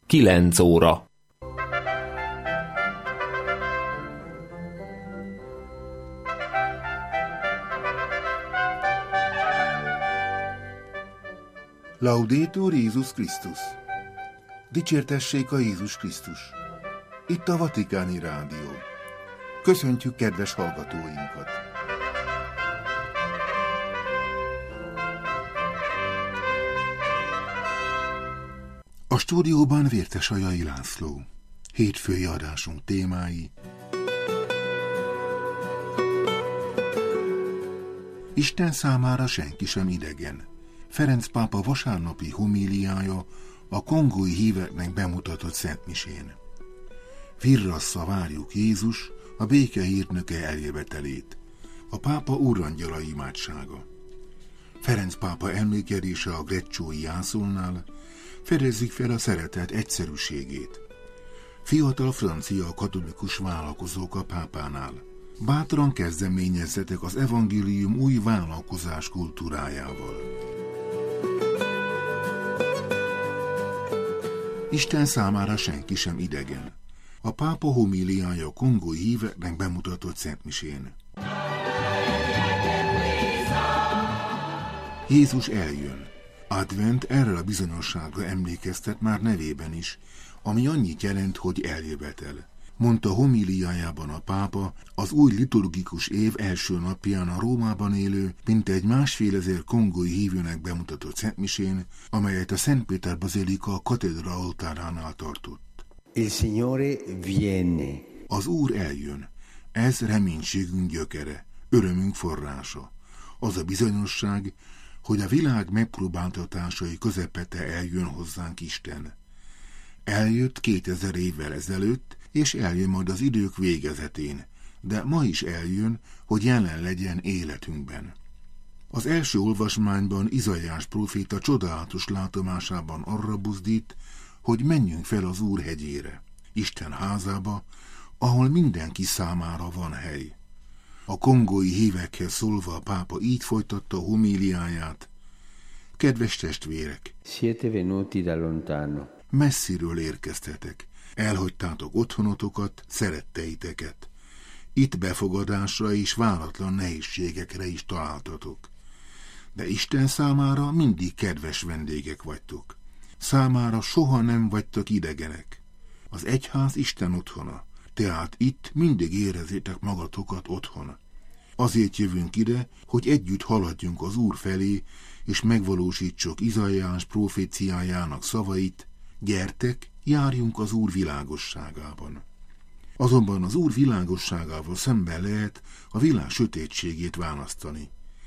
9 óra. Laudetur Jézus Krisztus! Dicsértessék a Jézus Krisztus! Itt a Vatikáni Rádió. Köszöntjük kedves hallgatóinkat! A stúdióban Vértesajai László. Hétfői adásunk témái: Isten számára senki sem idegen. Ferenc pápa vasárnapi homíliája a kongói híveknek bemutatott szentmisén. Virrassza várjuk Jézus, a béke hírnöke eljövetelét. A pápa úrangyala imádsága. Ferenc pápa emlékezése a Greccsói jászolnál fedezzük fel a szeretet egyszerűségét. Fiatal francia katolikus vállalkozók a pápánál. Bátran kezdeményezzetek az evangélium új vállalkozás kultúrájával. Isten számára senki sem idegen. A pápa homíliája a kongói híveknek bemutatott szentmisén. Jézus eljön. Advent erre a bizonyosságra emlékeztet már nevében is, ami annyit jelent, hogy eljövetel. Mondta homíliájában a pápa az új liturgikus év első napján a Rómában élő, mintegy 1,5 kongói hívőnek bemutatott szentmisén, amelyet a Szent Péter bazilika katedra oltáránál tartott. Il Signore viene. Az Úr eljön. Ez reménységünk gyökere, örömünk forrása. Az a bizonyosság, hogy a világ megpróbáltatásai közepette eljön hozzánk Isten. Eljött 2000 évvel ezelőtt, és eljön majd az idők végezetén, de ma is eljön, hogy jelen legyen életünkben. Az első olvasmányban Izaiás próféta csodálatos látomásában arra buzdít, hogy menjünk fel az Úr hegyére, Isten házába, ahol mindenki számára van hely. A kongói hívekhez szólva a pápa így folytatta a homíliáját: Kedves testvérek! Siete venuti da lontano. Messziről érkeztetek. Elhagytátok otthonotokat, szeretteiteket. Itt befogadásra és váratlan nehézségekre is találtatok. De Isten számára mindig kedves vendégek vagytok. Számára soha nem vagytok idegenek. Az egyház Isten otthona, tehát itt mindig érezzétek magatokat otthon. Azért jövünk ide, hogy együtt haladjunk az Úr felé, és megvalósítsuk Izaiás proféciájának szavait: gyertek, járjunk az Úr világosságában. Azonban az Úr világosságával szemben lehet a világ sötétségét választani.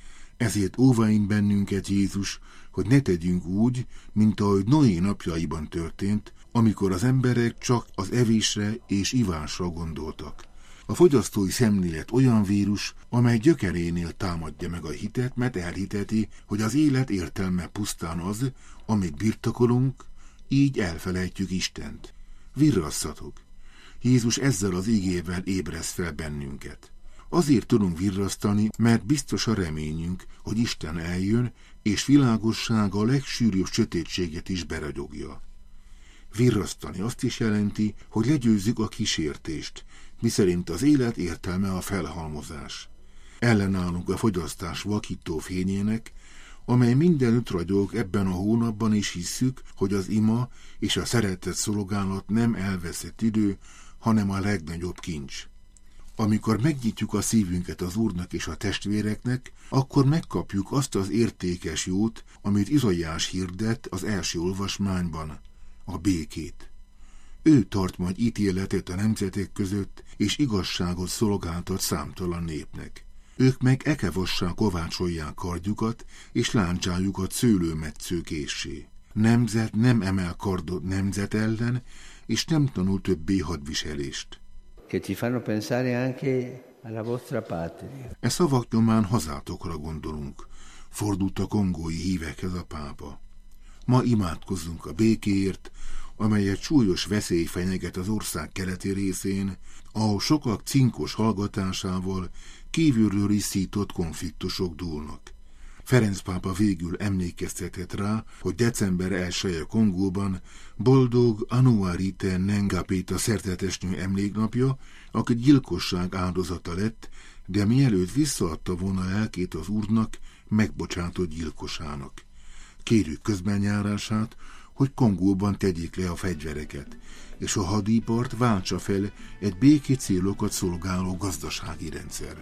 Ezért óvaint bennünket Jézus, hogy ne tegyünk úgy, mint ahogy Noé napjaiban történt, amikor az emberek csak az evésre és ivásra gondoltak. A fogyasztói szemlélet olyan vírus, amely gyökerénél támadja meg a hitet, mert elhiteti, hogy az élet értelme pusztán az, amit birtokolunk, így elfelejtjük Istent. Virrasszatok! Jézus ezzel az igével ébresz fel bennünket. Azért tudunk virrasztani, mert biztos a reményünk, hogy Isten eljön, és világossága a legsűrűbb sötétséget is beragyogja. Virrasztani azt is jelenti, hogy legyőzzük a kísértést, miszerint az élet értelme a felhalmozás. Ellenállunk a fogyasztás vakító fényének, amely mindenütt ragyog ebben a hónapban, is hisszük, hogy az ima és a szeretet szolgálat nem elveszett idő, hanem a legnagyobb kincs. Amikor megnyitjuk a szívünket az Úrnak és a testvéreknek, akkor megkapjuk azt az értékes jót, amit Izaiás hirdet az első olvasmányban, a békét. Ő tart majd ítéletet a nemzetek között, és igazságot szolgáltat számtalan népnek. Ők meg ekevassá kovácsolják kardjukat, és láncsájukat szőlőmetsző késsé. Nemzet nem emel kardot nemzet ellen, és nem tanul többé hadviselést. E szavak nyomán hazátokra gondolunk, fordult a kongói hívekhez a pápa. Ma imádkozzunk a békéért, amelyet súlyos veszély fenyeget az ország keleti részén, ahol sokak cinkos hallgatásával kívülről is szított konfliktusok dúlnak. Ferenc pápa végül emlékeztetett rá, hogy december 1-e Kongóban boldog Anuarite Nengapéta szerzetesnő emléknapja, aki gyilkosság áldozata lett, de mielőtt visszaadta volna lelkét az Úrnak, megbocsátott gyilkosának. Kérjük közbenjárását, hogy Kongóban tegyék le a fegyvereket, és a hadipart váltsa fel egy békés célokat szolgáló gazdasági rendszer.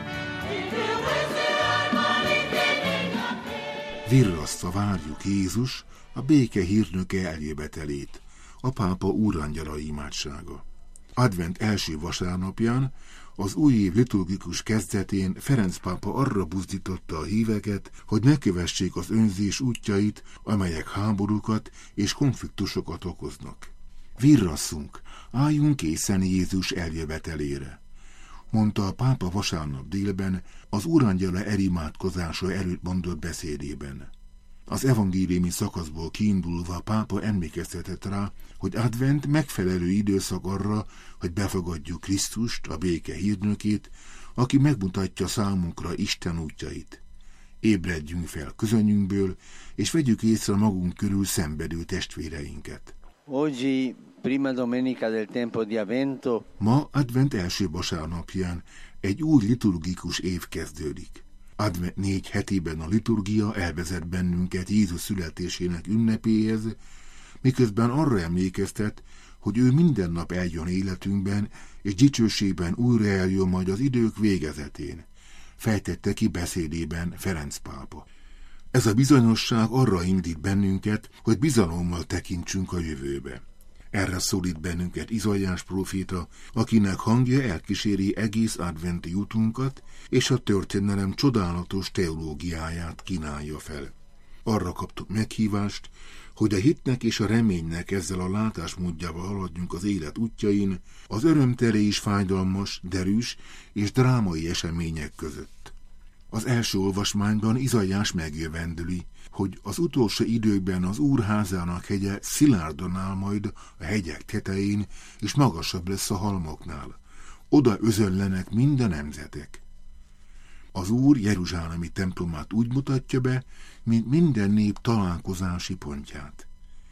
Virrasztva várjuk Jézus, a béke hírnöke eljövetelét, a pápa úrangyala imádsága. Advent első vasárnapján, az új év liturgikus kezdetén Ferenc pápa arra buzdította a híveket, hogy ne kövessék az önzés útjait, amelyek háborúkat és konfliktusokat okoznak. Virrasszunk, álljunk készen Jézus eljövetelére, mondta a pápa vasárnap délben az úrangyala elimádkozása előtt mondott beszédében. Az evangéliumi szakaszból kiindulva a pápa emlékeztetett rá, hogy advent megfelelő időszak arra, hogy befogadjuk Krisztust, a béke hírnökét, aki megmutatja számunkra Isten útjait. Ébredjünk fel közönünkből, és vegyük észre magunk körül szenvedő testvéreinket. Oggi, prima domenica del tempo di Avvento, ma advent első vasárnapján egy új liturgikus év kezdődik. Advent 4 hetében a liturgia elvezet bennünket Jézus születésének ünnepéhez, miközben arra emlékeztet, hogy ő minden nap eljön életünkben, és dicsőségben újra eljön majd az idők végezetén, fejtette ki beszédében Ferenc pápa. Ez a bizonyosság arra indít bennünket, hogy bizalommal tekintsünk a jövőbe. Erre szólít bennünket Izaiás próféta, akinek hangja elkíséri egész adventi utunkat, és a történelem csodálatos teológiáját kínálja fel. Arra kaptuk meghívást, hogy a hitnek és a reménynek ezzel a látásmódjával haladjunk az élet útjain, az örömteli és fájdalmas, derűs és drámai események között. Az első olvasmányban Izaiás megjövendüli, hogy az utolsó időkben az Úr házának hegye szilárdan áll majd a hegyek tetején, és magasabb lesz a halmoknál. Oda özönlenek mind a nemzetek. Az Úr jeruzsálemi templomát úgy mutatja be, mint minden nép találkozási pontját.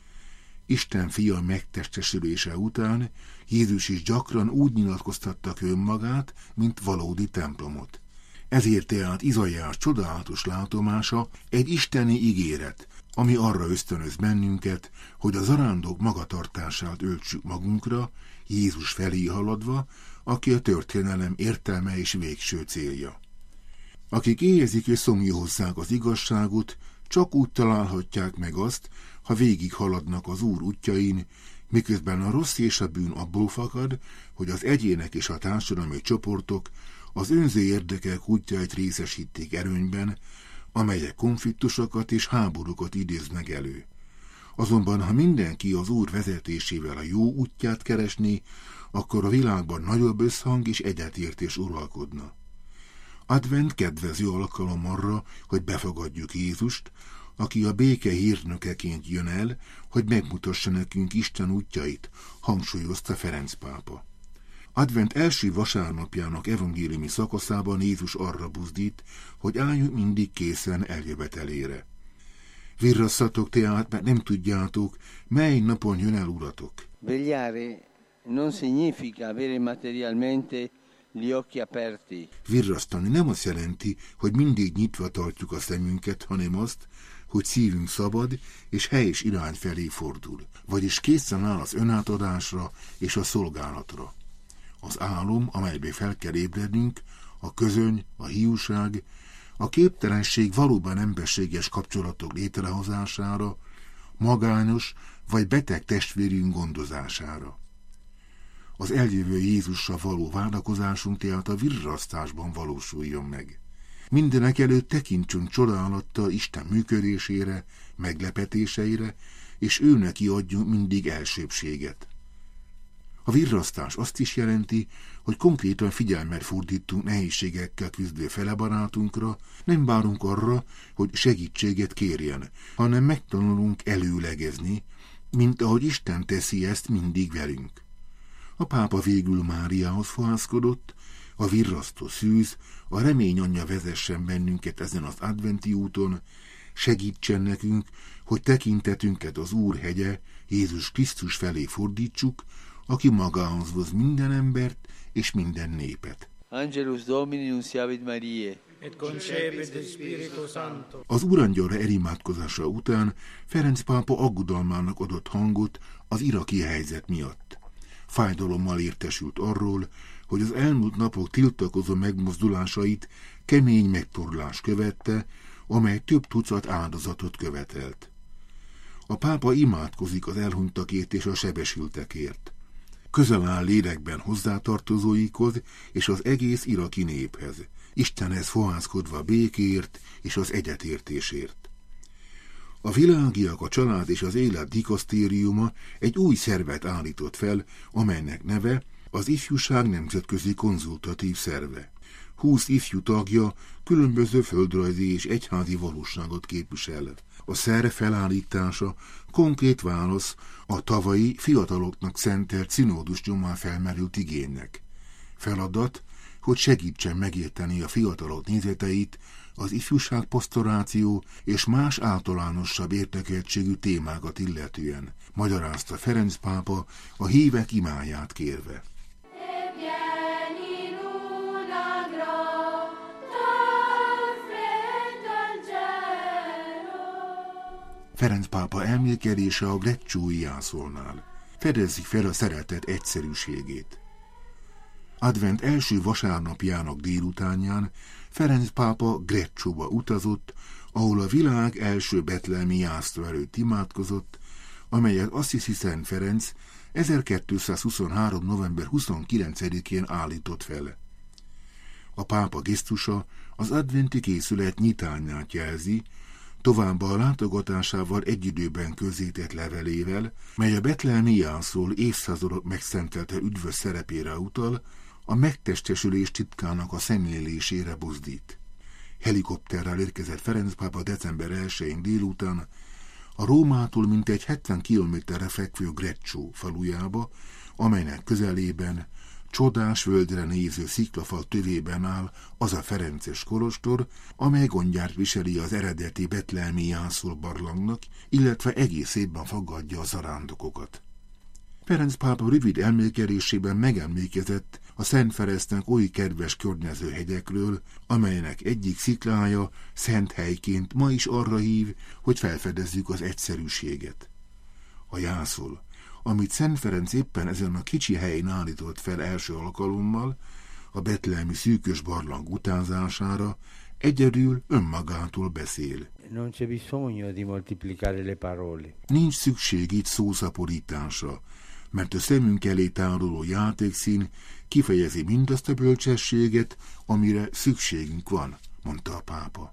Isten fia megtestesülése után Jézus is gyakran úgy nyilatkoztatta önmagát, mint valódi templomot. Ezért tehát Izaiás csodálatos látomása egy isteni ígéret, ami arra ösztönöz bennünket, hogy a zarándok magatartását öltsük magunkra, Jézus felé haladva, aki a történelem értelme és végső célja. Akik éhezik és szomjúhozzák az igazságot, csak úgy találhatják meg azt, ha végig haladnak az Úr útjain, miközben a rossz és a bűn abból fakad, hogy az egyének és a társadalmi csoportok az önző érdekek útjait részesítik erőnyben, amelyek konfliktusokat és háborúkat idéznek elő. Azonban, ha mindenki az Úr vezetésével a jó útját keresné, akkor a világban nagyobb összhang és egyetértés uralkodna. Advent kedvező alkalom arra, hogy befogadjuk Jézust, aki a béke hírnökeként jön el, hogy megmutassa nekünk Isten útjait, hangsúlyozta Ferenc pápa. Advent első vasárnapjának evangéliumi szakaszában Jézus arra buzdít, hogy álljunk mindig készen eljövetelére. Virrasszatok tehát, mert nem tudjátok, mely napon jön el Uratok. Vegliare non significa avere materialmente gli occhi aperti. Virrasztani nem azt jelenti, hogy mindig nyitva tartjuk a szemünket, hanem azt, hogy szívünk szabad és helyes irány felé fordul, vagyis készen áll az önátadásra és a szolgálatra. Az álom, amelybe fel kell ébrednünk, a közöny, a hiúság, a képtelenség valóban emberséges kapcsolatok létrehozására, magányos vagy beteg testvérünk gondozására. Az eljövő Jézussal való várakozásunk tehát a virrasztásban valósuljon meg. Mindenek előtt tekintsünk csodálattal Isten működésére, meglepetéseire, és ő neki adjunk mindig elsőbbséget. A virrasztás azt is jelenti, hogy konkrétan figyelmet fordítunk nehézségekkel küzdő felebarátunkra, nem várunk arra, hogy segítséget kérjen, hanem megtanulunk előlegezni, mint ahogy Isten teszi ezt mindig velünk. A pápa végül Máriához fohászkodott, a virrasztó szűz, a remény anyja vezessen bennünket ezen az adventi úton, segítsen nekünk, hogy tekintetünket az Úr hegye, Jézus Krisztus felé fordítsuk, aki magához hoz minden embert és minden népet. Angelus Domini nunciavit Mariae. Et concepit Spiritus Sancto. Az Urangyalra elimádkozása után Ferenc pápa aggodalmának adott hangot az iraki helyzet miatt. Fájdalommal értesült arról, hogy az elmúlt napok tiltakozó megmozdulásait kemény megtorlás követte, amely több tucat áldozatot követelt. A pápa imádkozik az elhunytakért és a sebesültekért. Közel áll lélekben hozzátartozóikhoz és az egész iraki néphez, Istenhez fohászkodva békéért és az egyetértésért. A Világiak, a Család és az Élet dikasztériuma egy új szervet állított fel, amelynek neve az Ifjúság Nemzetközi Konzultatív Szerve. 20 ifjú tagja különböző földrajzi és egyházi valóságot képvisel. A szerv felállítása konkrét válasz a tavalyi fiataloknak szentelt színódus nyomán felmerült igénynek. Feladat, hogy segítsen megérteni a fiatalok nézeteit az ifjúság pastoráció és más általánosabb érdekeltségű témákat illetően, magyarázta Ferenc pápa a hívek imáját kérve. Ferenc pápa elmélkedése a Grecciói jászolnál. Fedezzük fel a szeretet egyszerűségét. Advent első vasárnapjának délutánján Ferenc pápa Greccióba utazott, ahol a világ első betlehemi jászla előtt imádkozott, amelyet Assisi Szent Ferenc 1223. november 29-én állított fel. A pápa gesztusa az adventi készület nyitányát jelzi, továbbá a látogatásával egy időben közzétett levelével, mely a betlehemi jászol évszázadok megszentelte üdvös szerepére utal, a megtestesülés titkának a szemlélésére buzdít. Helikopterrel érkezett Ferenc pápa december 1-én délután a Rómától mintegy 70 kilométerre fekvő Greccio falujába, amelynek közelében csodás völgyre néző sziklafal tövében áll az a ferences kolostor, amely gondját viseli az eredeti betlehemi jászol barlangnak, illetve egész évben fogadja a zarándokokat. Ferenc pápa rövid elmélkedésében megemlékezett a Szent Ferencnek oly kedves környező hegyekről, amelynek egyik sziklája szent helyként ma is arra hív, hogy felfedezzük az egyszerűséget. A jászol, amit Szent Ferenc éppen ezen a kicsi helyen állított fel első alkalommal, a betlehemi szűkös barlang utázására, egyedül önmagától beszél. Non c'è bisogno di moltiplicare le parole. Nincs szükség itt szószaporításra, mert a szemünk elé tároló játékszín kifejezi mindazt a bölcsességet, amire szükségünk van, mondta a pápa.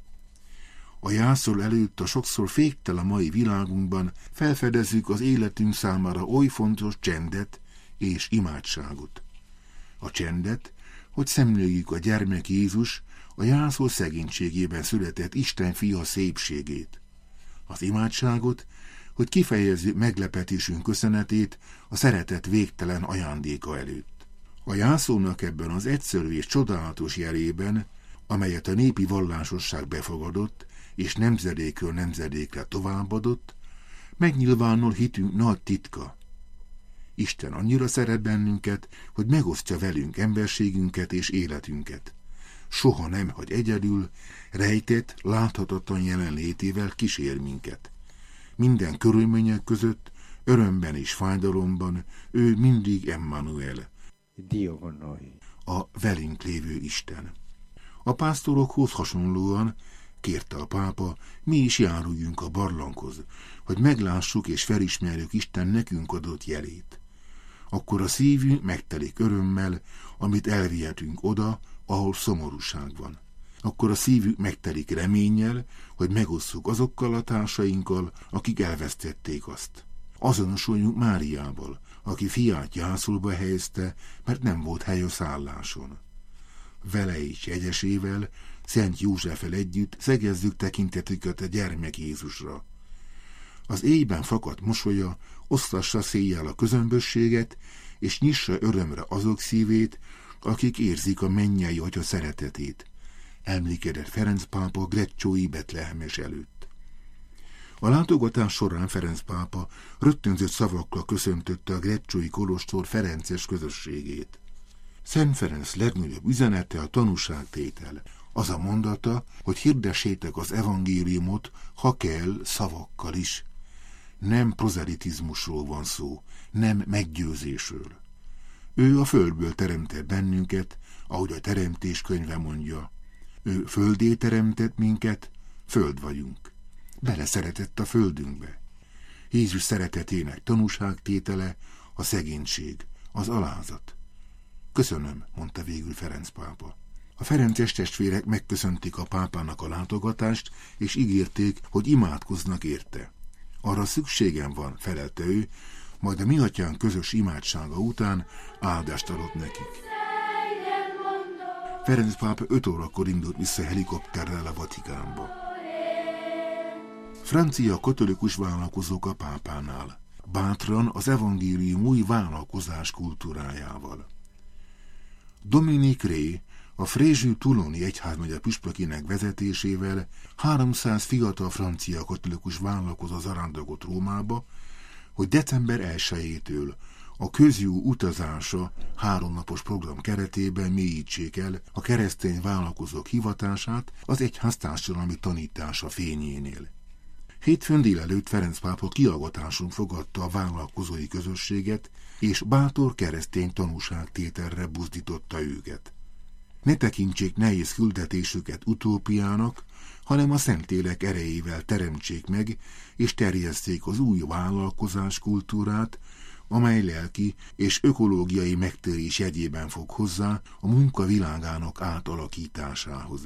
A jászol előtt a sokszor féktelen mai világunkban felfedezzük az életünk számára oly fontos csendet és imádságot. A csendet, hogy szemléljük a gyermek Jézus, a jászol szegénységében született Isten fia szépségét. Az imádságot, hogy kifejezzük meglepetésünk köszönetét a szeretet végtelen ajándéka előtt. A jászolnak ebben az egyszerű és csodálatos jelében, amelyet a népi vallásosság befogadott, és nemzedékről nemzedékre továbbadott, megnyilvánul hitünk nagy titka. Isten annyira szeret bennünket, hogy megosztja velünk emberségünket és életünket. Soha nem hagy egyedül, rejtett, láthatatlan jelenlétével kísér minket. Minden körülmények között, örömben és fájdalomban ő mindig Emmanuel, Dio con noi. a velünk lévő Isten. A pásztorokhoz hasonlóan kérte a pápa, mi is járuljunk a barlanghoz, hogy meglássuk és felismerjük Isten nekünk adott jelét. Akkor a szívünk megtelik örömmel, amit elvihetünk oda, ahol szomorúság van. Akkor a szívük megtelik reménnyel, hogy megosszuk azokkal a társainkkal, akik elvesztették azt. Azonosuljunk Máriával, aki fiát jászolba helyezte, mert nem volt hely a szálláson. Vele és egyesével, Szent Józseffel együtt szegezzük tekintetüket a gyermek Jézusra. Az éjben fakadt mosolya osztassa széjjel a közömbösséget, és nyissa örömre azok szívét, akik érzik a mennyei Atya szeretetét, emlékedett Ferenc pápa greccsói Betlehemes előtt. A látogatás során Ferenc pápa rögtönzött szavakkal köszöntötte a greccsói kolostor ferences közösségét. Szent Ferenc legnagyobb üzenete a tanúságtétel. Az a mondata, hogy hirdessétek az evangéliumot, ha kell, szavakkal is. Nem prozelitizmusról van szó, nem meggyőzésről. Ő a földből teremtett bennünket, ahogy a teremtés könyve mondja. Ő földé teremtett minket, föld vagyunk. Beleszeretett a földünkbe. Jézus szeretetének tanúságtétele a szegénység, az alázat. Köszönöm, mondta végül Ferenc pápa. A ferences testvérek megköszönték a pápának a látogatást, és ígérték, hogy imádkoznak érte. Arra szükségem van, felelte ő, majd a mi atyánk közös imádsága után áldást adott nekik. Ferenc pápa 5 órakor indult vissza helikopterrel a Vatikánba. Francia katolikus vállalkozók a pápánál, bátran az evangélium új vállalkozás kultúrájával. Dominique Ré, a Fréjus-Touloni egyházmegye püspökének vezetésével 300 fiatal francia katolikus vállalkozó zarándokott Rómába, hogy december 1-től a közjú utazása 3 napos program keretében mélyítsék el a keresztény vállalkozók hivatását az egyház társadalmi tanítása fényénél. Hétfőn délelőtt Ferenc pápa kiallgatáson fogadta a vállalkozói közösséget, és bátor keresztény tanúságtételre buzdította őket. Ne tekintsék nehéz küldetésüket utópiának, hanem a Szentlélek erejével teremtsék meg, és terjesszék az új vállalkozás kultúrát, amely lelki és ökológiai megtérés jegyében fog hozzá a munka világának átalakításához.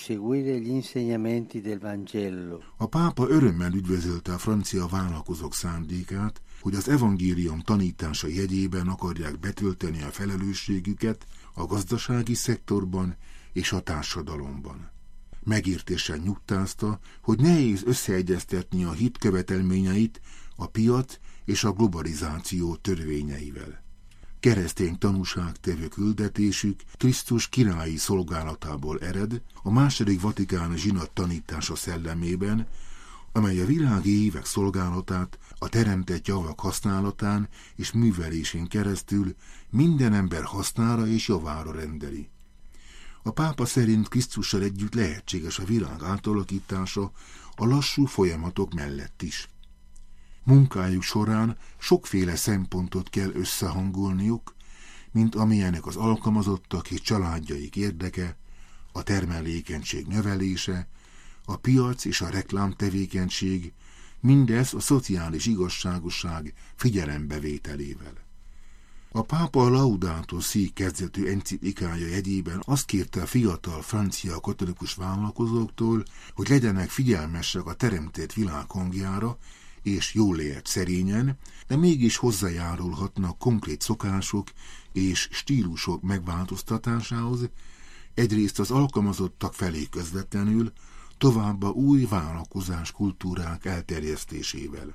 A pápa örömmel üdvözölte a francia vállalkozók szándékát, hogy az evangélium tanítása jegyében akarják betölteni a felelősségüket a gazdasági szektorban és a társadalomban. Megértésen nyugtázta, hogy nehéz összeegyeztetni a hit követelményeit a piac és a globalizáció törvényeivel. Keresztény tanúságtevő küldetésük Krisztus királyi szolgálatából ered, a második vatikáni zsinat tanítása szellemében, amely a világi évek szolgálatát a teremtett javak használatán és művelésén keresztül minden ember hasznára és javára rendeli. A pápa szerint Krisztussal együtt lehetséges a világ átalakítása a lassú folyamatok mellett is. Munkájuk során sokféle szempontot kell összehangolniuk, mint amilyenek az alkalmazottak és családjaik érdeke, a termelékenység növelése, a piac és a reklámtevékenység, mindez a szociális igazságosság figyelembevételével. A pápa a Laudato Si kezdetű enciklikája jegyében azt kérte a fiatal francia katolikus vállalkozóktól, hogy legyenek figyelmesek a teremtett világ hangjára, és jól élt szerényen, de mégis hozzájárulhatnak konkrét szokások és stílusok megváltoztatásához, egyrészt az alkalmazottak felé közvetlenül, továbbá új vállalkozás kultúrák elterjesztésével.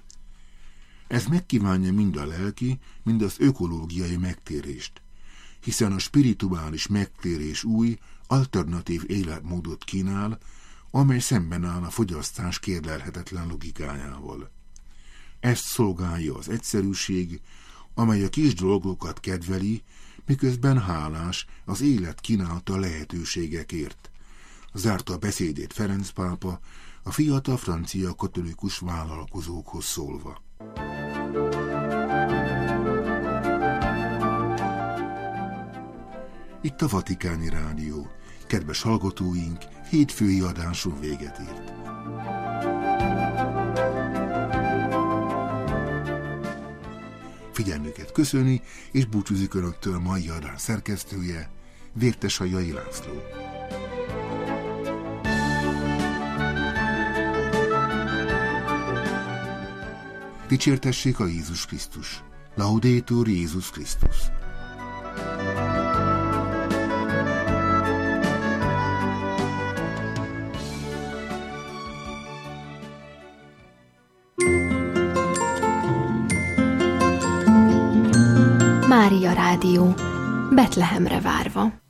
Ez megkívánja mind a lelki, mind az ökológiai megtérést, hiszen a spirituális megtérés új, alternatív életmódot kínál, amely szemben áll a fogyasztás kérlelhetetlen logikájával. Ezt szolgálja az egyszerűség, amely a kis dolgokat kedveli, miközben hálás az élet kínálta lehetőségekért. Zárta a beszédét Ferenc pápa a fiatal francia katolikus vállalkozókhoz szólva. Itt a Vatikáni Rádió. Kedves hallgatóink, hétfői adáson véget ért. Figyelmüket köszöni, és búcsúzik Önöktől a mai adás szerkesztője, Vértesajai László. Dicsértessék a Jézus Krisztus! Laudetur Jézus Krisztus! Mária Rádió, Betlehemre várva.